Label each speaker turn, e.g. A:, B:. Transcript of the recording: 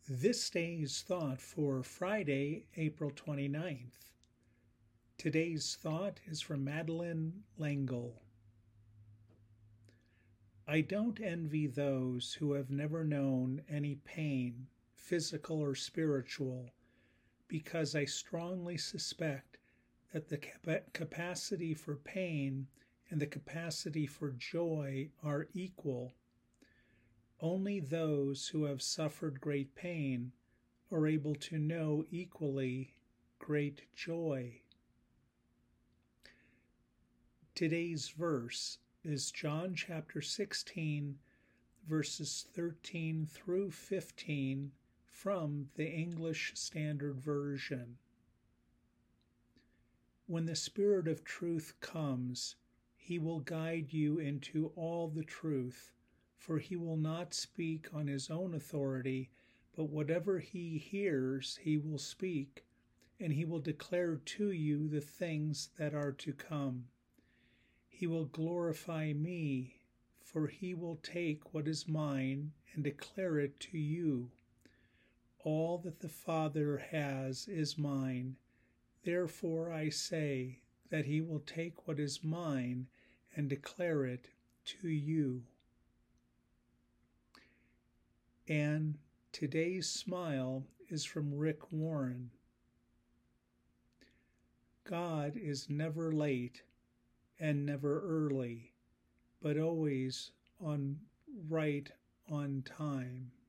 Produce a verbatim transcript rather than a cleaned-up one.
A: This day's thought for Friday, April twenty-ninth. Today's thought is from Madeleine L'Engle. I don't envy those who have never known any pain, physical or spiritual, because I strongly suspect that the capacity for pain and the capacity for joy are equal. Only those who have suffered great pain are able to know equally great joy. Today's verse is John chapter sixteen, verses thirteen through fifteen from the English Standard Version. When the Spirit of truth comes, he will guide you into all the truth. For he will not speak on his own authority, but whatever he hears he will speak, and he will declare to you the things that are to come. He will glorify me, for he will take what is mine and declare it to you. All that the Father has is mine. Therefore I say that he will take what is mine and declare it to you. And today's smile is from Rick Warren. God is never late and never early, but always on right on time.